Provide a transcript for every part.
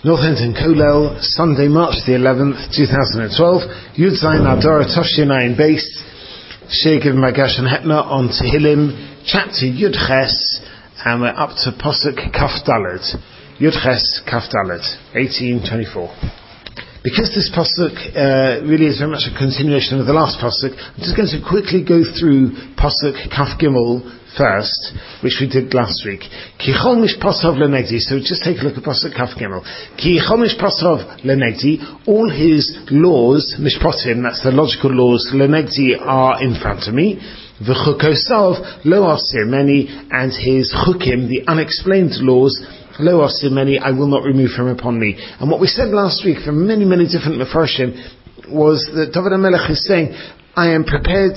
Northampton Kollel, Sunday, March the 11th, 2012, Yud Zayin Adar Toshinayin Beis, Sheikh Magash and Hetna on Tehillim, chapter Yud Ches, and we're up to Pasuk Kaf Dalet, Yud Ches Kaf Dalet, 1824. Because this Pasuk really is very much a continuation of the last Pasuk, I'm just going to quickly go through Pasuk Kaf Gimel first, which we did last week. Ki chol mishpasov lenegdi. So just take a look at Pasuk Kaf Gimel. Ki chol mishpasov lenegdi. All his laws, mishpatim, that's the logical laws, lenegdi, are in front of me. V'chukosav lo asir many, and his chukim, the unexplained laws, lo asir many, I will not remove from upon me. And what we said last week from many different mefarshim was that David HaMelech is saying, I am prepared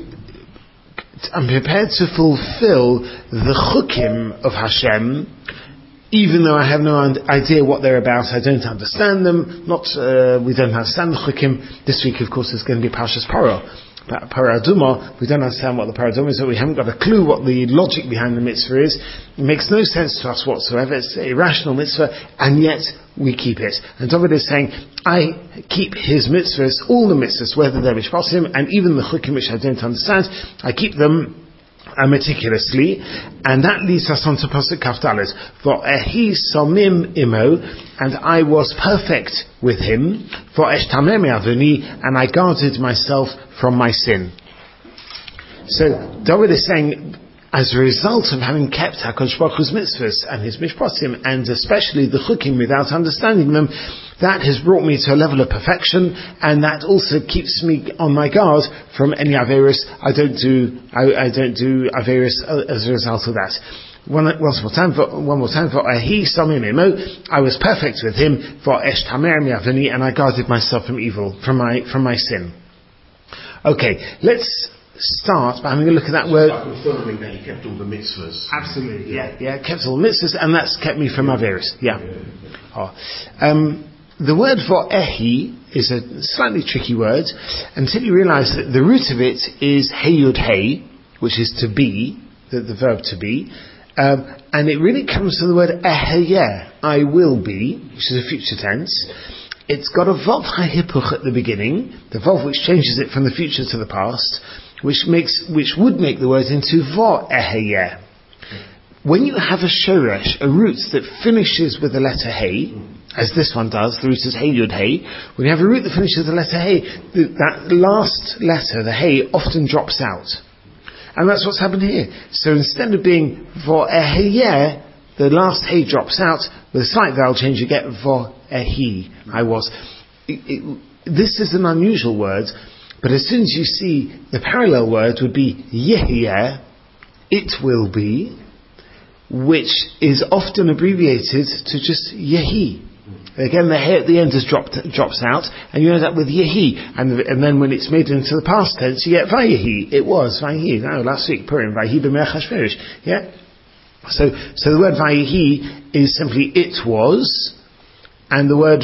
to fulfill the chukim of Hashem, even though I have no idea what they're about. I don't understand them. We don't understand the chukim. This week, of course, is going to be Parshas Parah. Parah Aduma, we don't understand what the Parah Aduma is, so we haven't got a clue what the logic behind the mitzvah is. It makes no sense to us whatsoever. It's an irrational mitzvah, and yet we keep it. And David is saying, I keep his mitzvahs, all the mitzvahs, whether they're mishpatim, and even the chukim which I don't understand, I keep them meticulously, and that leads us on to Pasuk Kaf Dalet. For ehi samim imo, and I was perfect with him. For eshtameh me'avoni, and I guarded myself from my sin. So David is saying, as a result of having kept HaKadosh Baruch Hu's mitzvahs and his mishpatim, and especially the chukim without understanding them, that has brought me to a level of perfection, and that also keeps me on my guard from any averis. I don't do averis as a result of that. One more time for he samim imo, I was perfect with him. For eshtamer mi'avoni, and I guarded myself from evil, from my sin. Okay, let's start by having a look at that word. Confirming that he kept all the mitzvahs. Absolutely, yeah, kept all the mitzvahs, and that's kept me from averis. The word for ehi is a slightly tricky word until you realize that the root of it is heyud hey, which is to be, the verb to be, and it really comes from the word eheyeh, I will be, which is a future tense. It's got a vav hahipuch at the beginning, the vav which changes it from the future to the past, which would make the word into va eheyeh. When you have a shoresh, a root that finishes with the letter hey, as this one does, the root is hey yud hey. When you have a root that finishes with the letter hey, that last letter, the hey, often drops out. And that's what's happened here. So instead of being va eheyeh, the last hey drops out. With a slight vowel change, you get va ehi, I was. This is an unusual word, but as soon as you see the parallel word would be yehieh, it will be, which is often abbreviated to just yehi. Again, the hey at the end drops out, and you end up with yehi, and then when it's made into the past tense, you get vayehi. It was vayehi. No, last week Purim vayehi b'me'ach hashverish. Yeah. So the word vayehi is simply it was, and the word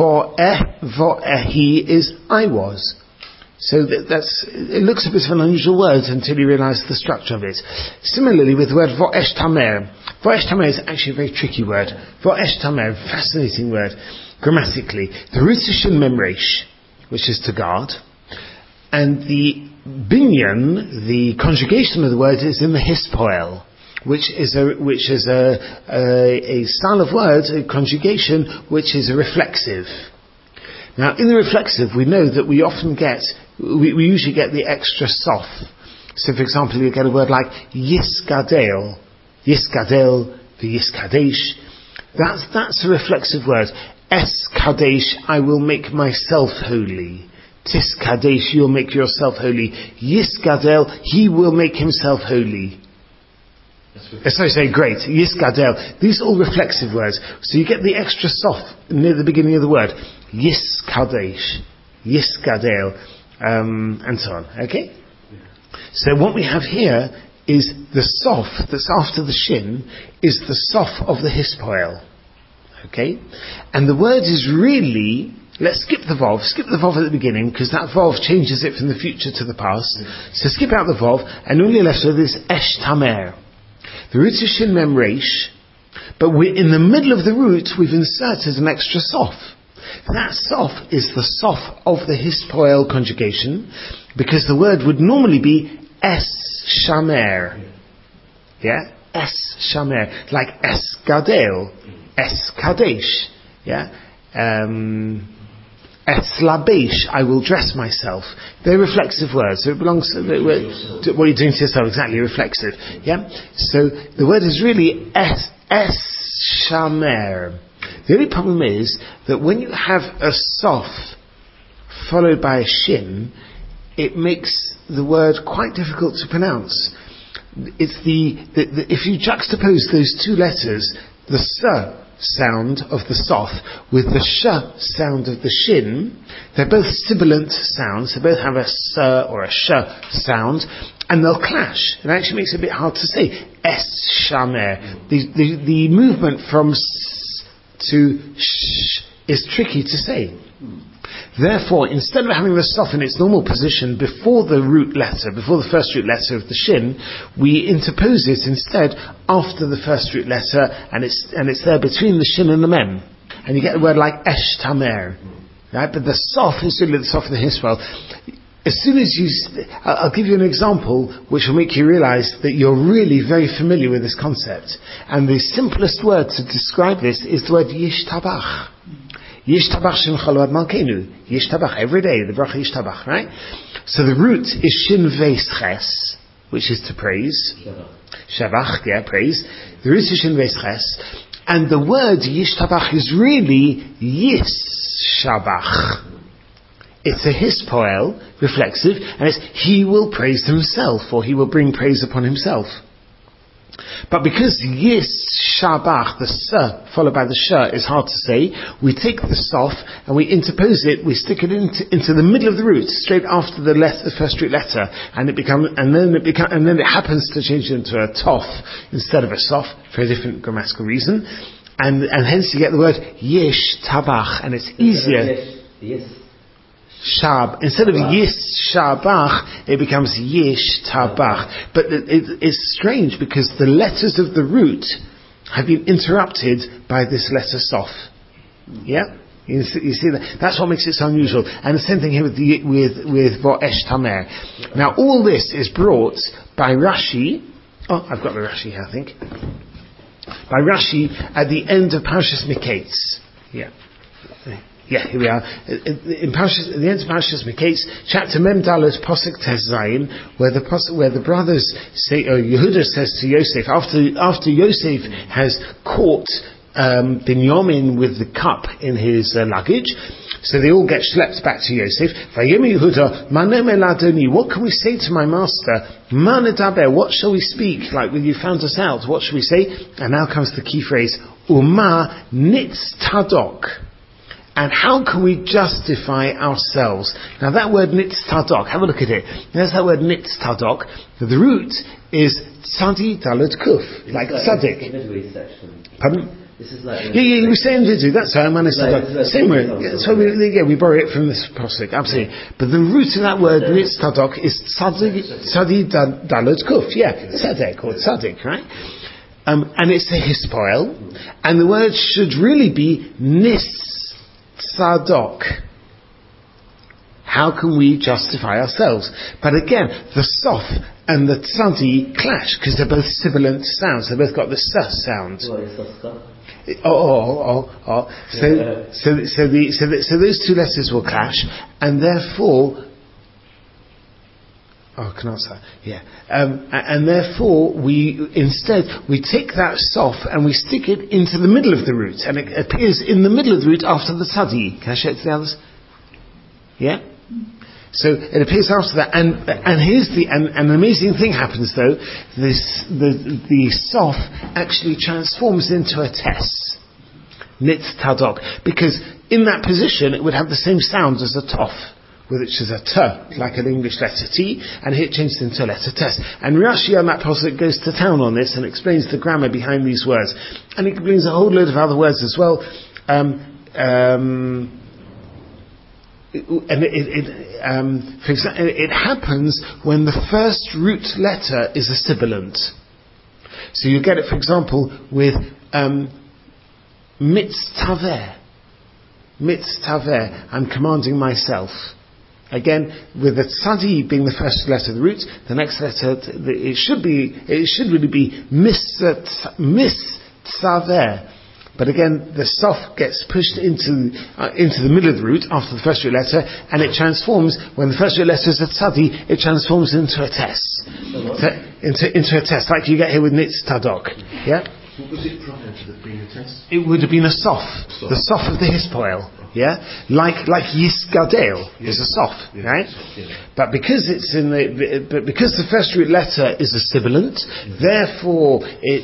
vo'ehi is I was. So it looks a bit of an unusual word until you realize the structure of it. Similarly with the word vo'esh tamer. Vo'esh tamer is actually a very tricky word. Vo'esh tamer, fascinating word grammatically. The root is shin memresh, which is to guard, and the binyan, the conjugation of the word, is in the hispoel, which is a style of word, a conjugation which is a reflexive. Now, in the reflexive, we know that we often we usually get the extra sof. So, for example, you get a word like yiskadel, v'yiskadesh. That's a reflexive word. Es kadesh, I will make myself holy. Tis kadesh, you'll make yourself holy. Yiskadel, he will make himself holy. Say great. Yiskadel. These are all reflexive words. So you get the extra sof near the beginning of the word. Yiskadesh, Yiskadel, and so on. Okay? So what we have here is the sof that's after the shin is the sof of the hispoel. Okay? And the word is really, let's skip the vav at the beginning, because that vav changes it from the future to the past. So skip out the vav, and all you're left with is esh tamer. The root is shin mem resh, But in the middle of the root, we've inserted an extra sof. That sof is the sof of the hispoel conjugation, because the word would normally be es shamer. Yeah? Es shamer. Like es gadel. Es kadesh. Yeah? Es labesh, I will dress myself. They're reflexive words, so it belongs to what you're doing to yourself, exactly, reflexive. Yeah? So the word is really es shamer. The only problem is that when you have a sof followed by a shin, it makes the word quite difficult to pronounce. It's if you juxtapose those two letters, the s sound of the sof with the sh sound of the shin, they're both sibilant sounds. They both have a s or a sh sound, and they'll clash. It actually makes it a bit hard to say. Es shamer. The movement from s to sh is tricky to say. Therefore, instead of having the sof in its normal position before the root letter, before the first root letter of the shin, we interpose it instead after the first root letter, and it's there between the shin and the mem. And you get the word like esh tamer. Right? But the sof is really the sof of the hispoel. As soon as I'll give you an example which will make you realize that you're really very familiar with this concept. And the simplest word to describe this is the word yishtabach. Yishtabach shem chalvad malkeinu. Yishtabach, every day, the bracha yishtabach, right? So the root is shin veis ches, which is to praise. Shavach, yeah, praise. The root is shin veis ches. And the word yishtabach is really yishabach. It's a hispoel, reflexive, and it's he will praise himself, or he will bring praise upon himself. But because yis shabach, the s followed by the sh, is hard to say, we take the sof and we interpose it, we stick it into the middle of the root, straight after the first root letter, and then it happens to change into a tof instead of a sof for a different grammatical reason, and hence you get the word yish tabach, and it's easier. Yes. Shab. Instead of Yis Shabach, it becomes Yish Tabach. But it's strange because the letters of the root have been interrupted by this letter Sof. Yeah? You see that? That's what makes it so unusual. And the same thing here with Vo'esh Tamer. Now all this is brought by Rashi. Oh, I've got the Rashi here, I think. By Rashi at the end of Parshas Miketz. Yeah. Yeah, here we are. At the end of Parshas Miketz, chapter Mem Dalet Posuk Tes Zayin, where the brothers say, or Yehuda says to Yosef, after Yosef has caught Binyamin with the cup in his luggage, so they all get schlepped back to Yosef. Vayemi Yehuda, Manem Eladoni, what can we say to my master? Manedaber, what shall we speak? Like, when you found us out, what shall we say? And now comes the key phrase, Uma Nitz Tadok. And how can we justify ourselves? Now that word nitztadok, have a look at it. There's that word nitztadok. The root is tzadi dalad kuf, like tzadik. Pardon? This is like yeah, we say in Vidu, that's right, manitztadok. Same word. So we borrow it from this posuk, absolutely. But the root of that word nitztadok is tzadi dalad kuf. Yeah, tzadek or tzadik, right? And it's a hispoel, and the word should really be nis. Tzadok. How can we justify ourselves? But again, the sof and the tzadi clash because they're both sibilant sounds. They've both got the s sound. So those two letters will clash, and therefore. And therefore we take that sof and we stick it into the middle of the root, and it appears in the middle of the root after the tzadi. Can I show it to the others? Yeah? So it appears after that, and here's an amazing thing happens though. The sof actually transforms into a tes. Nitz tadok. Because in that position it would have the same sound as a tof, which is a t, like an English letter T, and here it changes into a letter tes. And Rashi on that pasuk goes to town on this and explains the grammar behind these words. And it brings a whole load of other words as well. For example, it happens when the first root letter is a sibilant. So you get it, for example, with mitztaver. Mitztaver, I'm commanding myself. Again, with the tzadi being the first letter of the root, the next letter, it should really be mitztaver. But again, the sof gets pushed into the middle of the root after the first root letter, and it transforms, when the first root letter is a tzadi, it transforms into a tes. Into a tes, like you get here with nitz tadok. Yeah? What was it prior to the being a test? It would have been a sof. The sof of the hispoil. Yeah? Like yisgadel is a sof, right? Yeah. But because because the first root letter is a sibilant, therefore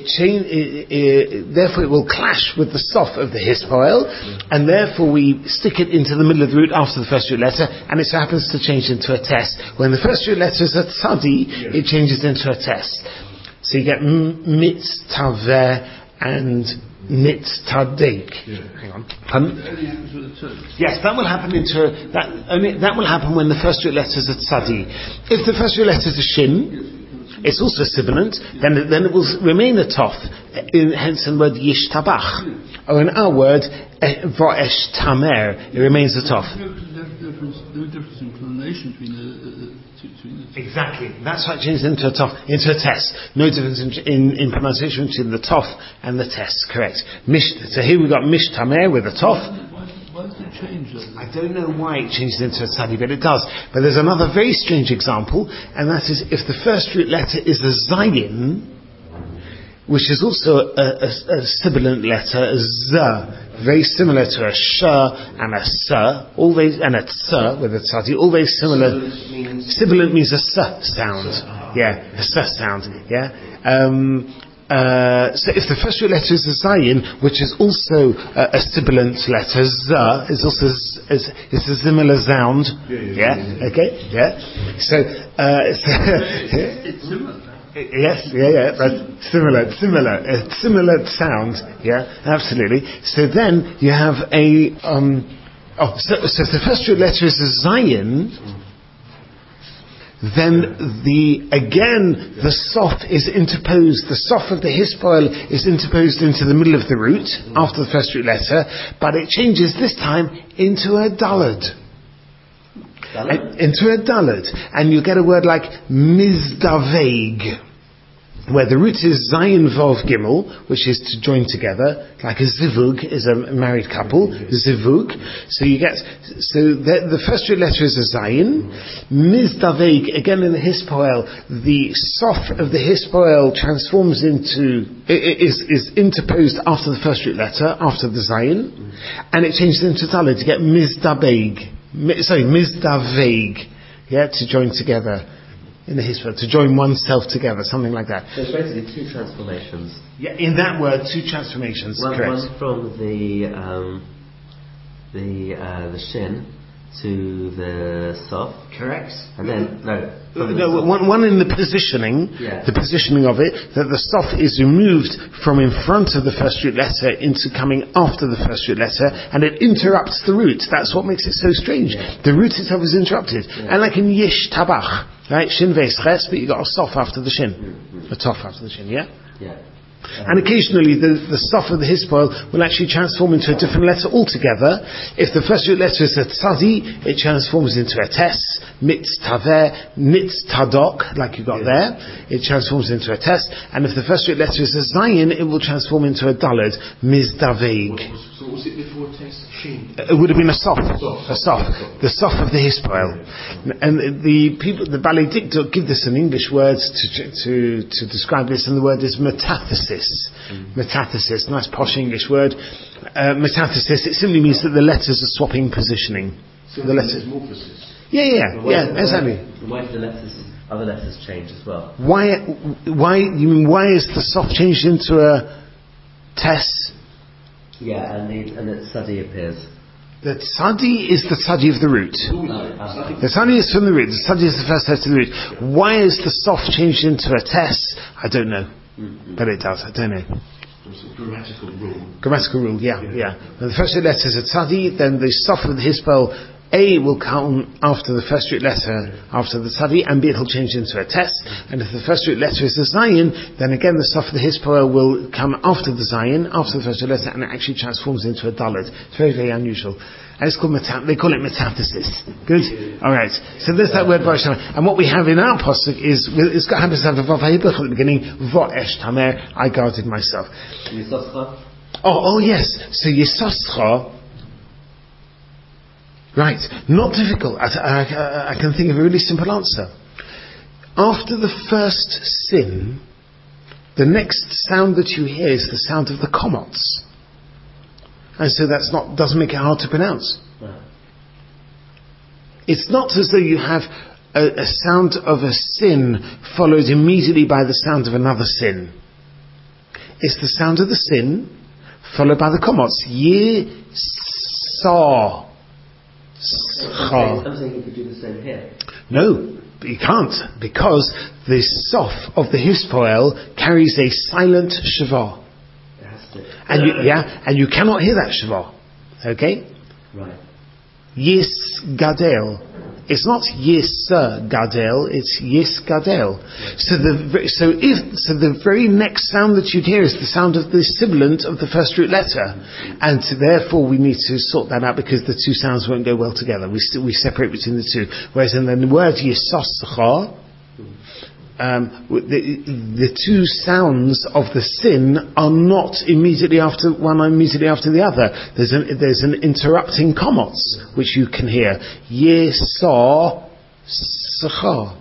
it will clash with the sof of the hispoil, and therefore we stick it into the middle of the root after the first root letter, and it so happens to change into a tes. When the first root letter is a tzadi, it changes into a tes. So you get mitztaver and nitztadek. Hang on. Yes, that will happen that will happen when the first root letter is a tzadi. If the first root letter is a shin, it's also sibilant, then it will remain a tof. Hence the word yishtabach. Or in our word, vo'esh tamer, it remains a tof. No difference in pronunciation between the Exactly. That's why it changes into a tof, into a tes. No difference in pronunciation between the tof and the tes. Correct. So here we've got mish tamer with a tof. Why does it change that? I don't know why it changes into a tzadi, but it does. But there's another very strange example, and that is if the first root letter is a zayin, which is also a sibilant letter, a z, very similar to a sh and a s, and a ts with a tzadi, all very similar. Sibilant means a s sound. Yeah, a s sound. Yeah. So if the first root letter is a zayin, which is also a sibilant letter, z is also is a similar sound. Yeah. Okay. Yeah. So It's similar. Yes, but similar sound, yeah, absolutely. So then you have so if the first root letter is a zayin, then the sof is interposed, the sof of the hispoil is interposed into the middle of the root after the first root letter, but it changes this time into a dalad. Into a dalad, and you get a word like mizdaveg, where the root is zayin vav gimel, which is to join together, like a zivug is a married couple, zivug. So you get the first root letter is a zayin. Mizdaveg, again in the hispoil, the sof of the hispoil transforms into is interposed after the first root letter, after the zayin, and it changes into dalad. You get mizdabeg. Mizdaveg, to join together in the history, to join oneself together, something like that. So it's basically two transformations. Yeah, in that word, two transformations. Correct. One from the shin to the sof. Correct. And then one in the positioning, the positioning of it, that the sof is removed from in front of the first root letter into coming after the first root letter, and it interrupts the root. That's what makes it so strange. The root itself is interrupted, and like in yish tabach, right? Shin veis ches, but you got a sof after the shin, a tof after the shin. Yeah. And occasionally the sof of the hispoil will actually transform into a different letter altogether. If the first root letter is a tzadi, it transforms into a tes, mitztaver, nitztadok, like you got there. It transforms into a tes. And if the first root letter is a zayin, it will transform into a dalad, mizdaveg. So was it before test? Shin? It would have been a sof, the sof of the hispoil. And the Balei Dikduk give this in English words to describe this, and the word is metathesis. Metathesis, nice posh English word. Metathesis, it simply means that the letters are swapping positioning. So the letters. Metamorphosis. Exactly. Why do other letters change as well? Why is the sof changed into a tes? Yeah, and the tzadi appears. The tzadi is the tzadi of the root. The tzadi is from the root. The tzadi is the first letter of the root. Why is the sof changed into a tes? I don't know. But it does. I don't know. It's a grammatical rule. Grammatical rule, yeah. When the first letter is a tzadi, then the sof of the hispoil A will come after the first root letter, after the tzadi, and B it'll change into a tes. And if the first root letter is a zayin, then again the sof of the hispoel will come after the zayin, after the first root letter, and it actually transforms into a dalet. It's very, very unusual. And it's called they call it metathesis. Good? Alright. So there's that word Va'esh Tamer. And what we have in our pasuk is, it's got happens to have a vav ha'ibach at the beginning, Va'esh Tamer, I guarded myself. Oh yes. So Yisoscha, right, not difficult. I can think of a really simple answer. After the first sin, the next sound that you hear is the sound of the komots. And so doesn't make it hard to pronounce. No. It's not as though you have a sound of a sin followed immediately by the sound of another sin. It's the sound of the sin followed by the komots. Yisah. I'm saying you could do the same here. No, you can't, because the sof of the hispoel carries a silent shava. It has to. And you cannot hear that shava. Okay? Right. Yis gadel. It's not yis gadel, it's yis gadel. So the very next sound that you'd hear is the sound of the sibilant of the first root letter, and therefore we need to sort that out because the two sounds won't go well together. We separate between the two. Whereas in the word yisoscha, the two sounds of the sin are not immediately after the other. There's an interrupting komots which you can hear. Yesah sacha.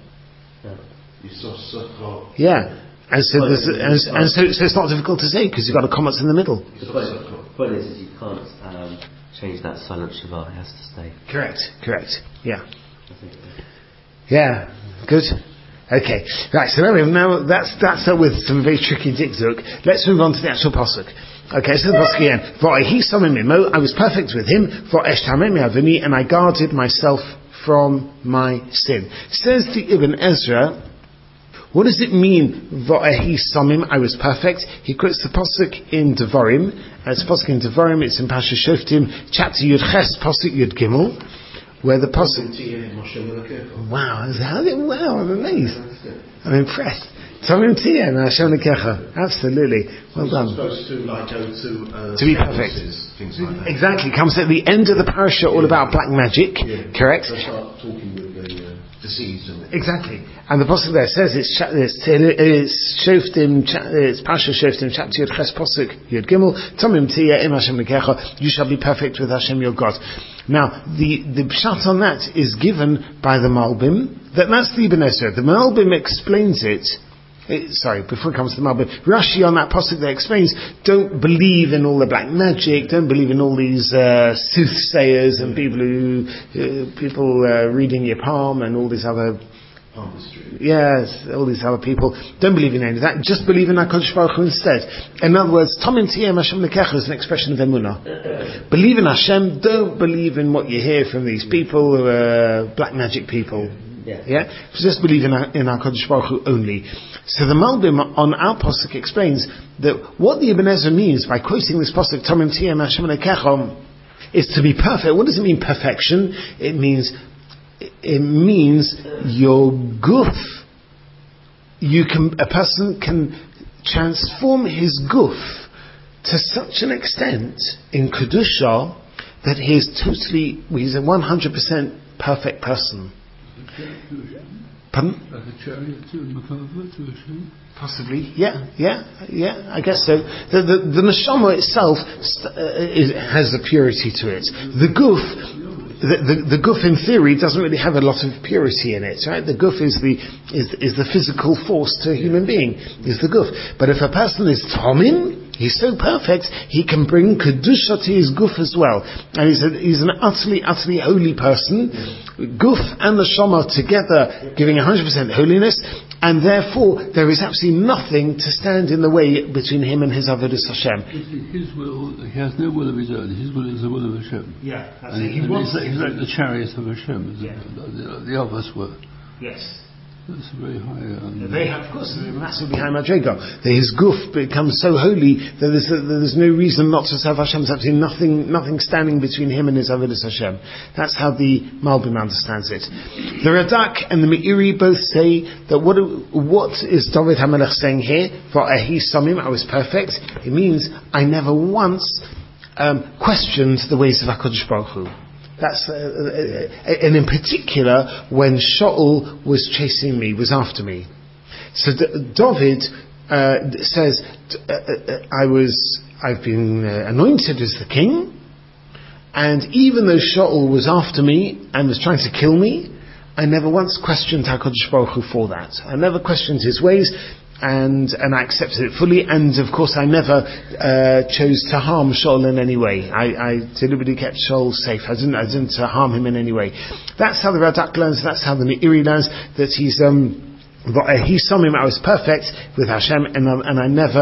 Yeah, and so it's not difficult to say because you've got a komots in the middle. The point is you can't change that silent shava. It has to stay. Correct. Yeah. Yeah. Good. Okay, right, so now that's dealt with some very tricky dikduk. Let's move on to the actual pasuk. Okay, so the pasuk again. V'ahi samim imo, I was perfect with him. V'esh tameh me'avini, and I guarded myself from my sin. Says the Ibn Ezra, what does it mean, v'ahi samim, I was perfect? He quotes the pasuk in Devarim. It's pasuk in Devarim, it's in Pasha Shoftim, chapter Yud Ches, pasuk Yud Gimel. Where the pasuk. Wow, I'm amazed. I'm impressed. Tomim Tiyeh and Hashem Lekecha. Absolutely. Well done. Supposed to go to be perfect. Things like that. Exactly. Comes at the end of the parasha, all about black magic. Yeah. Correct? They start talking with the disease and Exactly. And the pasuk there says it's Shoftim, it's Parasha Shoftim, chapter Yud Ches, pasuk Yud Gimel, Tomim Tiyeh im Hashem Lekecha, you shall be perfect with Hashem your God. Now, the pshat on that is given by the Malbim. That's the Ibn Ezra. The Malbim explains it. Before it comes to the Malbim, Rashi on that pasuk there explains, don't believe in all the black magic, don't believe in all these soothsayers and people reading your palm and all these other all these other people. Don't believe in any of that. Just believe in HaKadosh Baruch Hu instead. In other words, Tomim Tiyeh Hashem Lekecha is an expression of emunah. Believe in Hashem. Don't believe in what you hear from these people who are black magic people. Yeah. So just believe in HaKadosh Baruch Hu only. So the Malbim on our pasuk explains that what the Ibn Ezra means by quoting this pasuk Tomim Tiyeh Hashem Lekecha is to be perfect. What does it mean? Perfection. It means your guf. A person can transform his guf to such an extent in Kedusha that he's a 100% perfect person. Pardon? Like a chariot to Possibly, yeah, I guess so. The neshama itself has a purity to it. The guf, the guf in theory doesn't really have a lot of purity in it, right? The guf is the physical force to a human being, is the guf. But if a person is tomim, he's so perfect, he can bring kedusha to his guf as well. And he's an utterly holy person. Guf and the shama together giving 100% holiness, and therefore there is absolutely nothing to stand in the way between him and his avodas Hashem. His will, he has no will of his own. His will is the will of Hashem. Yeah, that's and it. he's like the chariot of Hashem, as the others were. Yes. That's very high. They have, of course, a massively high madriga. His guf becomes so holy that there's no reason not to serve Hashem. There's absolutely nothing standing between him and his avodas Hashem. That's how the Malbim understands it. The Radak and the Meiri both say that what is David HaMelech saying here? Va'ahi samim, I was perfect. It means I never once questioned the ways of HaKadosh Baruch Hu. That's and in particular when Shaul was chasing me, was after me. So David says, I've been anointed as the king, and even though Shaul was after me and was trying to kill me, I never once questioned HaKadosh Baruch Hu for that. I never questioned his ways. And I accepted it fully, and of course I never chose to harm Shaul in any way. I deliberately kept Shaul safe. I didn't harm him in any way. That's how the Radak learns. That's how the Meiri learns that he saw him. I was perfect with Hashem, and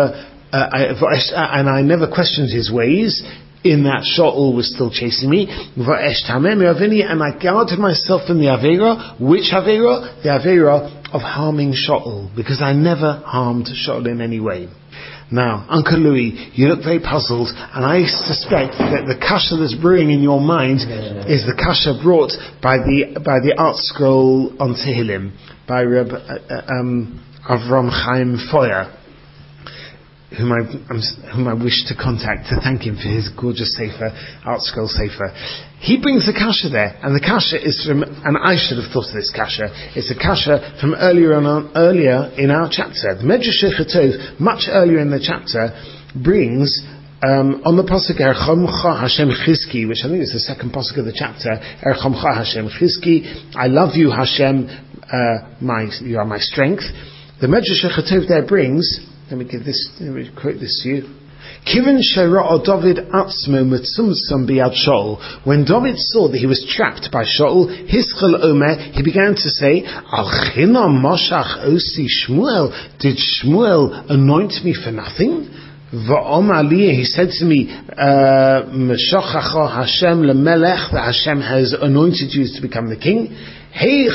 I never questioned his ways. In that Shaul was still chasing me, and I guarded myself from the Avera. Which Avera? The Avera of harming Shaul, because I never harmed Shaul in any way. Now, Uncle Louis, you look very puzzled, and I suspect that the kasha that's brewing in your mind is the kasha brought by the art scroll on Tehillim by Reb Avram Chaim Foyer, whom I wish to contact to thank him for his gorgeous sefer, art scroll sefer. He brings a kasha there, and the kasha is from, and I should have thought of this kasha, it's a kasha from earlier in our chapter. The Medrash Tov, much earlier in the chapter, brings on the pasuk Erchamcha Hashem Chizki, which I think is the second pasuk of the chapter, Erchamcha Hashem Chizki, I love you Hashem, you are my strength. The Medrash Tov there brings, let me quote this to you. Kiven Shera'a David Atzmo Metzumtzum Biad Shaul. When David saw that he was trapped by Shaul, Hischel Omer, he began to say, Al China Mashach Osi Shmuel. Did Shmuel anoint me for nothing? Va'omar li, he said to me, Meshachacha Hashem lemelech, that Hashem has anointed you to become the king. Where's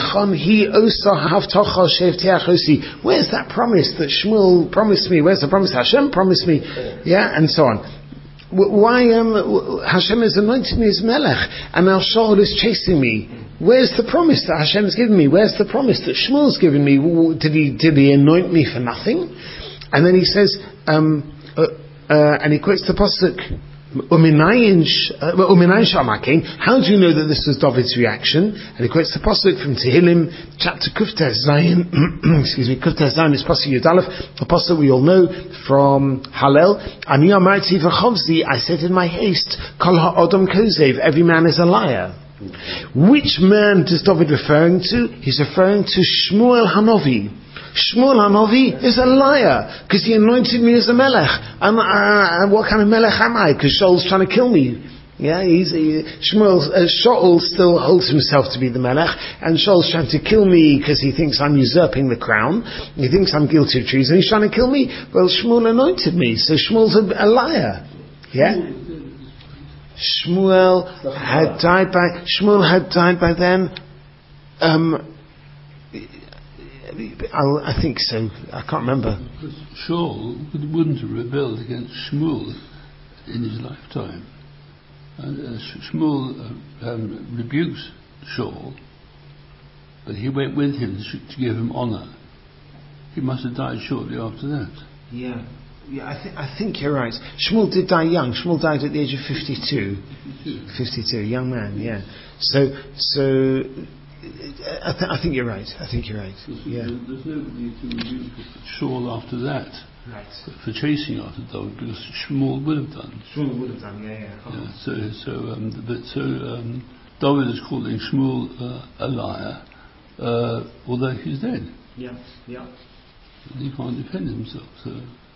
that promise that Shmuel promised me? Where's the promise Hashem promised me? Yeah, and so on. Why Hashem has anointed me as Melech, and now Shaul is chasing me? Where's the promise that Hashem has given me? Where's the promise that Shmuel's given me? Did he anoint me for nothing? And then he says, and he quotes the pasuk, how do you know that this was David's reaction? And he quotes the pasuk from Tehillim, chapter Kuftes Zayin, Kuftes Zayin is pasuk Yud Aleph, a pasuk we all know from Hallel. Ani amarti v'chovzi, I said in my haste, Kol ha'odom kozev, every man is a liar. Which man is David referring to? He's referring to Shmuel Hanovi. Shmuel Hanovi is a liar because he anointed me as a melech. What kind of melech am I? Because Shaul's trying to kill me. Yeah, Shaul still holds himself to be the melech, and Shaul's trying to kill me because he thinks I'm usurping the crown. He thinks I'm guilty of treason. He's trying to kill me. Well, Shmuel anointed me, so Shmuel's a liar. Yeah. Shmuel had died by then. I think so. I can't remember. Because Shaul wouldn't have rebelled against Shmuel in his lifetime. And Shmuel rebukes Shaul, but he went with him to give him honor. He must have died shortly after that. Yeah, I think you're right. Shmuel did die young. Shmuel died at the age of 52. 52, young man. Yeah. So. I think you're right. Yeah. There's nobody to rebuke Shaul after that. Right. For chasing after David, because Shmuel would have done. Yeah. So David is calling Shmuel a liar, although he's dead. Yeah. He can't defend himself. So.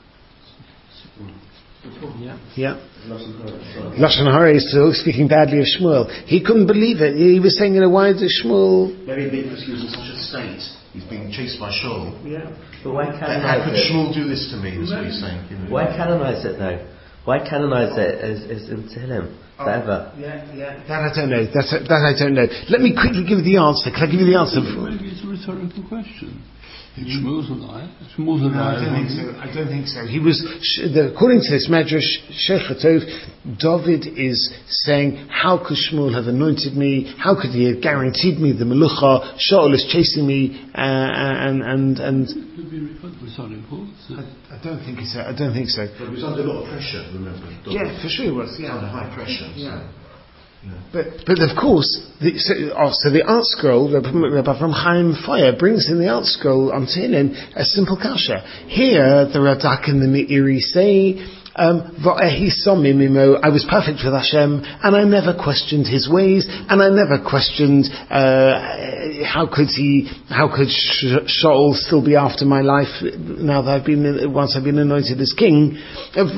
Yeah. Lashon Hara is still speaking badly of Shmuel. He couldn't believe it. He was saying, why did Shmuel... Maybe because he was in such a state. He's being chased by Shaul. Yeah. But why canonize how could Shmuel do this to me? Is what he's saying. Why canonize it though? Why canonize it as in Tehillim? Forever. That I don't know. That I don't know. Let me quickly give you the answer. Can I give you the answer? Maybe it's a rhetorical question. If Shmuel's a liar, Shmuel's a No, liar. I don't think so. He was, according to this Medrash, Sheikh Hatov, David is saying, how could Shmuel have anointed me? How could he have guaranteed me the Melucha? Shaul is chasing me, and. It could be rhetorical. I don't think so. I don't think so. But he was under a lot of pressure, remember? Yeah, for sure he was. Yeah. Under high pressure. Yeah. So. But of course, so the Art Scroll, Rabbi Avram Chaim Fire brings in the Art Scroll on Tehillim a simple kasha. Here, the Radak and the Meiri say, I was perfect with Hashem, and I never questioned His ways, and I never questioned how could Shaul still be after my life now that once I've been anointed as king. And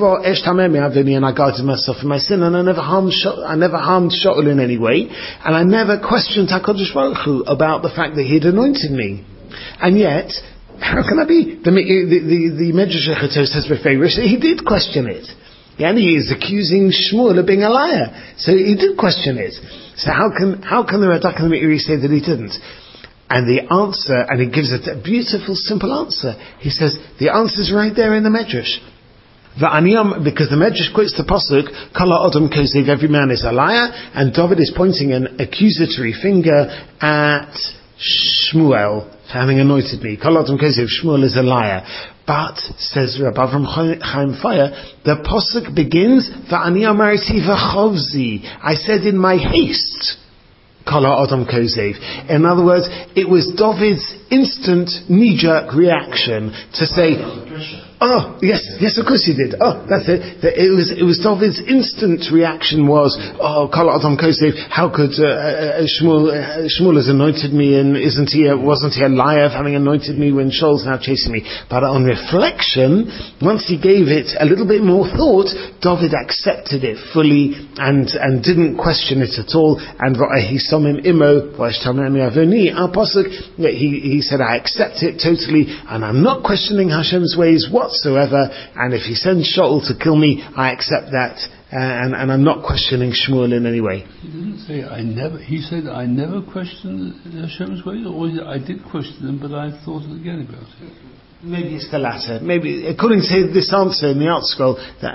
I guarded myself from my sin, and I never harmed Shaul in any way, and I never questioned HaKadosh Baruch Hu about the fact that He'd anointed me. And yet, how can I be? The Medrash Hatov says he did question it. Yeah, and he is accusing Shmuel of being a liar. So he did question it. So how can the Radak and the Meiri say that he didn't? And the answer, and he gives it a beautiful, simple answer. He says, the answer is right there in the Medrash. Because the Medrash quotes the pasuk, Kala Adam Kosev, every man is a liar, and David is pointing an accusatory finger at Shmuel for having anointed me. Kol Adam Kosev, Shmuel is a liar. But, says Rabbi Avram Chaim Fire, the pasuk begins, Va'ani amarti v'chovzi, I said in my haste, Kol Adam Kosev. In other words, it was David's instant knee-jerk reaction to say, oh, yes, of course he did. Oh, that's it. It was David's instant reaction was, oh, Kol Adam Kosev, how could Shmuel has anointed me, and wasn't he a liar for having anointed me when Shaul's now chasing me? But on reflection, once he gave it a little bit more thought, David accepted it fully and didn't question it at all. And he samim imo, our pasuk, he said, I accept it totally, and I'm not questioning Hashem's ways whatsoever, and if He sends Shaul to kill me, I accept that, and I'm not questioning Shmuel in any way. He didn't say he said I never questioned Hashem's ways, or I did question them, but I thought again about it. Maybe it's the latter. Maybe, according to this answer in the Art Scroll,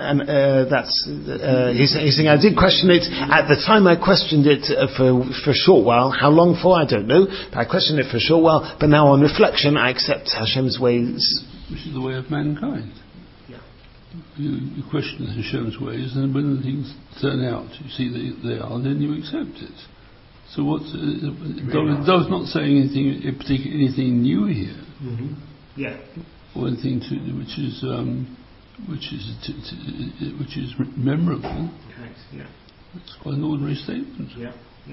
he's saying I did question it. At the time I questioned it for a short while. How long for? I don't know. But I questioned it for a short while. But now on reflection, I accept Hashem's ways. Which is the way of mankind. Yeah. You question Hashem's ways, and when things turn out, you see they are, then you accept it. So David's not saying anything new here. Mm-hmm. Yeah. Or anything which is memorable. Correct. Yeah. It's quite an ordinary statement. Yeah.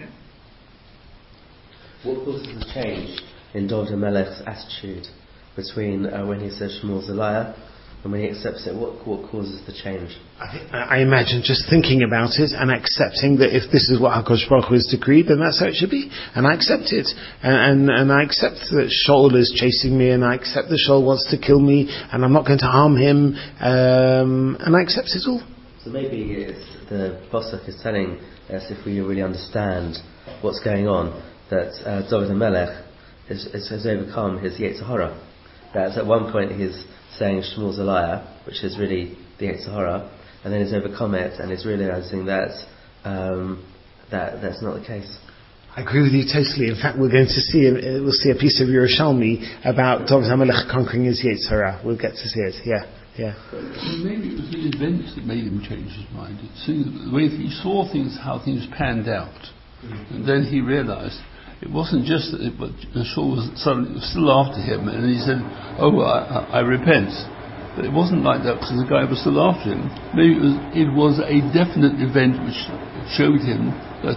What causes the change in David Melech's attitude between when he says Shmuel's a liar and when he accepts it? What causes the change? I imagine just thinking about it and accepting that if this is what HaKadosh Baruch Hu has decreed, then that's how it should be. And I accept it. And I accept that Shaul is chasing me, and I accept that Shaul wants to kill me, and I'm not going to harm him, and I accept it all. So maybe the pasuk is telling us, if we really understand what's going on, that David Melech has overcome his Yetzer Hara. That at one point he's saying Shmuel's a liar, which is really the Yetzer Hara, and then he's overcome it and he's realizing that that's not the case. I agree with you totally. In fact, we'll see a piece of Yerushalmi about David HaMelech conquering his Yetzer Hara. We'll get to see it. Yeah. Maybe it was the events that made him change his mind. The way he saw things, how things panned out, and then he realized it wasn't just that Shaul was still after him, and he said, "Oh, I repent." But it wasn't like that because the guy was still after him. Maybe it was a definite event which showed him that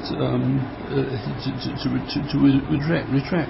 to retract.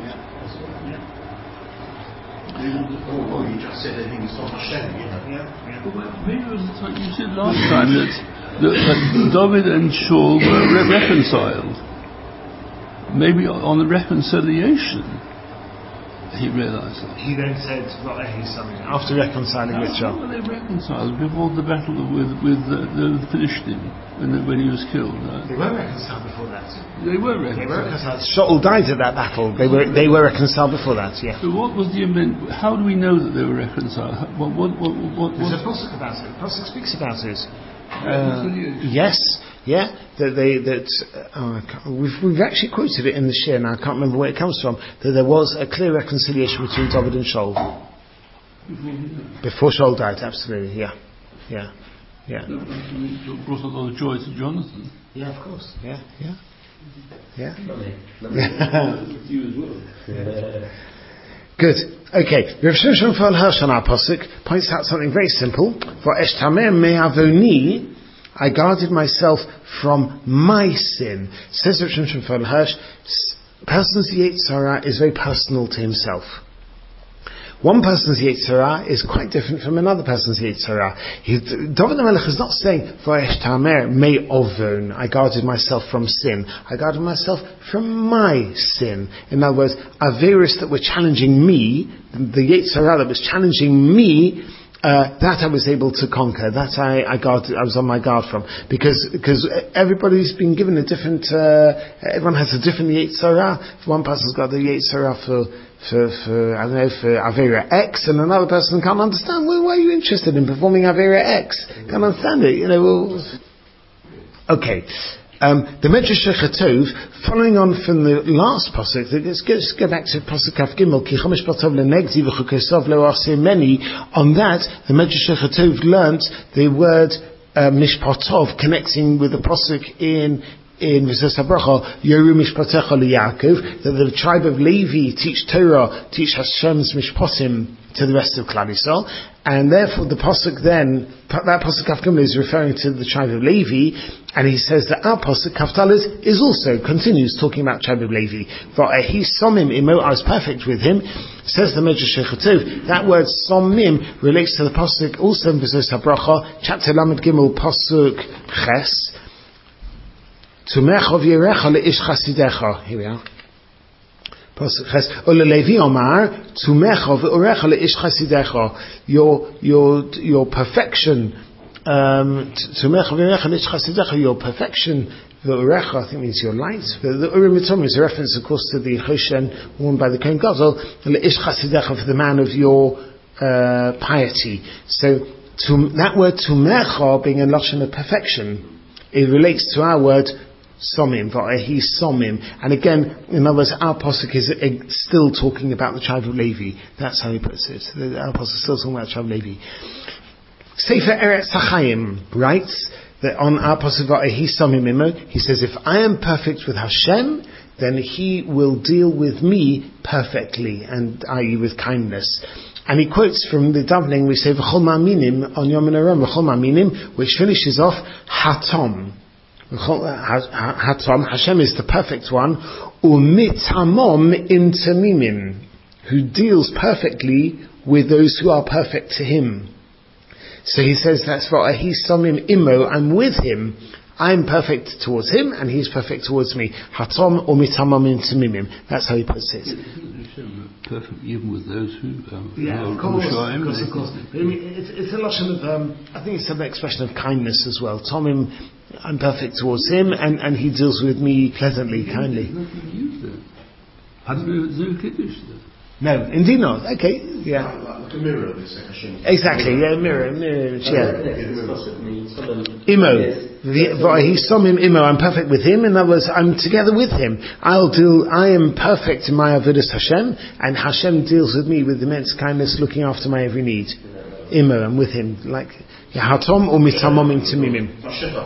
Or you just said that he was from Hashem, Well, maybe it was the time you said last time that David and Shaul were reconciled. Maybe on the reconciliation, he realised that. He then said, after reconciling with Shaul. Well, they reconciled before the battle with the Philistine when he was killed. They weren't reconciled before that. They were reconciled. Shaul died at that battle. They were reconciled before that. Yeah. So what was the event? How do we know that they were reconciled? There's a pasuk about it. The pasuk speaks about it. Yes. Yeah, we've actually quoted it in the Shir, and I can't remember where it comes from, that there was a clear reconciliation between David and Shaul. Before Shaul died, absolutely, yeah. It brought a lot of joy to Jonathan. Yeah, of course, yeah. Not me. You as well. Good. Okay. Rav Shimshon Fal Hirsch on our pasuk points out something very simple. Va'eshtameh me'avoni, I guarded myself from my sin. Says Rav Shimshon Fal Hirsch, person's Yetzer Hara is very personal to himself. One person's Yetzer Hara is quite different from another person's Yetzer Hara. David HaMelech is not saying, Va'eshtameh me'ovon, I guarded myself from sin. I guarded myself from my sin. In other words, Averis that were challenging me, the Yetzer Hara that was challenging me, that I was able to conquer. That I was on my guard from. Because everybody's been given a different, everyone has a different Yetzer Hara. One person's got the Yetzer Hara for Avera X, and another person can't understand, well, why are you interested in performing Avera X? Can't understand it, Okay. The Medrash Chetov, following on from the last pasuk, let's go back to pasuk Kaf Gimel, Ki Chomesh Patov Lenegzi V'Chukosov Lo Aseh Meni. On that, the Medrash Chetov learnt the word Mishpatov, connecting with the pasuk in V'Zos HaBracha, Yoru Mishpatecha LeYaakov, that the tribe of Levi teach Hashem's Mishpatim to the rest of Klal Yisrael, and therefore the pasuk then, that pasuk Kaf Gimel is referring to the tribe of Levi, and he says that our pasuk Kaf Dalet is also continues talking about tribe of Levi. He somim imo, I was perfect with him. Says the Medrash Chetov, that word somim relates to the pasuk also in V'Zos HaBracha, chapter Lamed Gimel pasuk Ches. Tumechov Yerecha leish chasidecha. Here we are. Pasuk Ches. Ole Levi Omar, Tumechov Yerecha leish chasidecha. Your perfection. Tumechov Yerecha leish chasidecha. Your perfection. The Urecha, I think, means your light. The Urim Mitzvah is a reference, of course, to the Choshen worn by the Kohen Gadol. Leish chasidecha, for the man of your piety. So that word Tumecha being a lashon of perfection, it relates to our word Somim, Va'ehi Somim. And again, in other words, our pasuk is still talking about the tribe of Levi. That's how he puts it. Our pasuk is still talking about the tribe of Levi. Sefer Eretz HaChaim writes that on our pasuk Va'ehi Somim Imo, he says, if I am perfect with Hashem, then He will deal with me perfectly, and i.e. with kindness. And he quotes from the davening, we say, V'chol ma'aminim, on Yom HaNorah, V'chol ma'aminim, which finishes off, Hatom. Hatom, Hashem is the perfect one, U'mitamom intamimim, who deals perfectly with those who are perfect to Him. So he says, that's what He's somim imo, I'm with Him, I'm perfect towards Him, and He's perfect towards me. Hatom U'mitamom intamimim. That's how he puts it. Perfect even with those who of course. I mean, it's a lashon of I think it's an expression of kindness as well. Tomim, I'm perfect towards him, and he deals with me pleasantly, kindly. No, indeed not. Okay, yeah. Like a mirror, they say Hashem. Exactly, yeah, mirror, yeah. Imo. He's somim imo, I'm perfect with him. In other words, I'm together with him. I am perfect in my avodas Hashem, and Hashem deals with me with immense kindness, looking after my every need. Imo, I'm with him. Like, hatom or mitamom intimimim.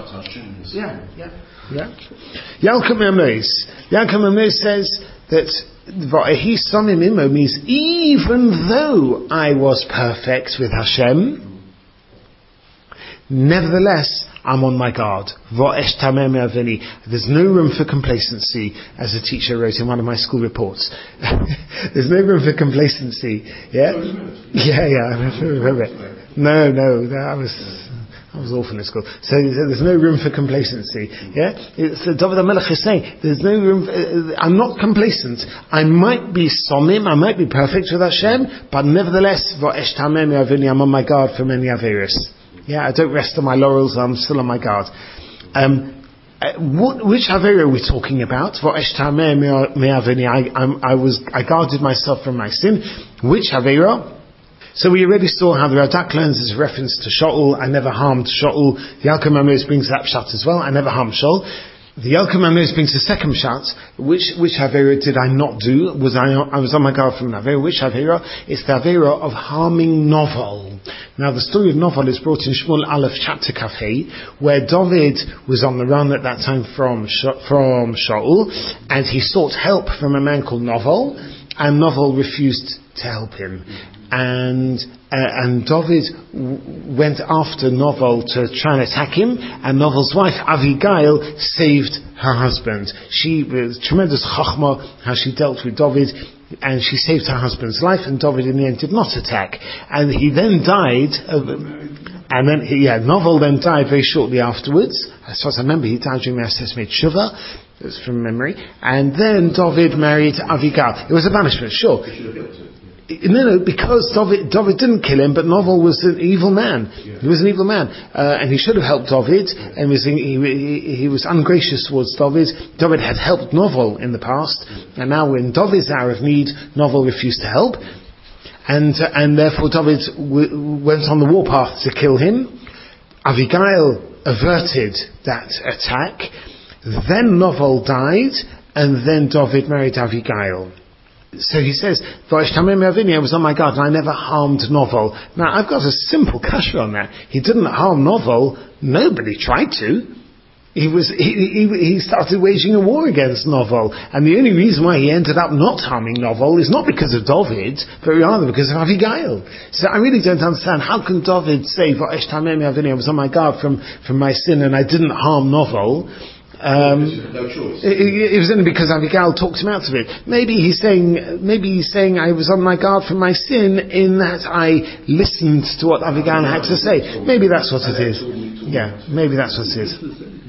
Yeah. Yalkut Memnois says that Va'ehi Somim Imo means even though I was perfect with Hashem, nevertheless I'm on my guard. There's no room for complacency, as a teacher wrote in one of my school reports. There's no room for complacency. Yeah, I remember it. No, I was awful in school. So there's no room for complacency. Yeah? So David HaMelech is saying, there's no room, I'm not complacent. I might be somim, I might be perfect with Hashem, but nevertheless, I'm on my guard for many Averis. Yeah, I don't rest on my laurels, I'm still on my guard. Which Avera are we talking about? I guarded myself from my sin. Which Avera? So we already saw how the Radak learns as a reference to Shaul. I never harmed Shaul. The Yalkut Mamnos brings that pshat as well. I never harmed Shaul. The Yalkut Mamnos brings the second pshat. Which Avera did I not do? I was on my guard from an Avera. Which Avera? It's the Avera of harming Novel. Now the story of Novel is brought in Shmuel Aleph chapter Kafei, where David was on the run at that time from Shaul, and he sought help from a man called Novel, and Novel refused to help him. And David went after Novel to try and attack him, and Novel's wife Avigail saved her husband. She was tremendous chachma how she dealt with David, and she saved her husband's life, and David in the end did not attack. And he then died, Novel then died very shortly afterwards. As far as I remember, he died during the Asesmet Shuvah. That's from memory. And then David married Avigail. It was a banishment, sure. No, because David didn't kill him, but Novel was an evil man. Yeah. He was an evil man, and he should have helped David. And he was ungracious towards David. David had helped Novel in the past, and now in David's hour of need, Novel refused to help, and therefore David went on the warpath to kill him. Avigail averted that attack. Then Novel died, and then David married Avigail. So he says, I was on my guard and I never harmed Novel. Now I've got a simple kasha on that. He didn't harm Novel. Nobody tried to. He started waging a war against Novel. And the only reason why he ended up not harming Novel is not because of David, but rather because of Avigail. So I really don't understand. How can David say, I was on my guard from my sin and I didn't harm Novel? No choice. It was only because Abigail talked him out of it. Maybe he's saying I was on my guard for my sin in that I listened to what Abigail had to say. Maybe that's what it is. Yeah, maybe that's what it is.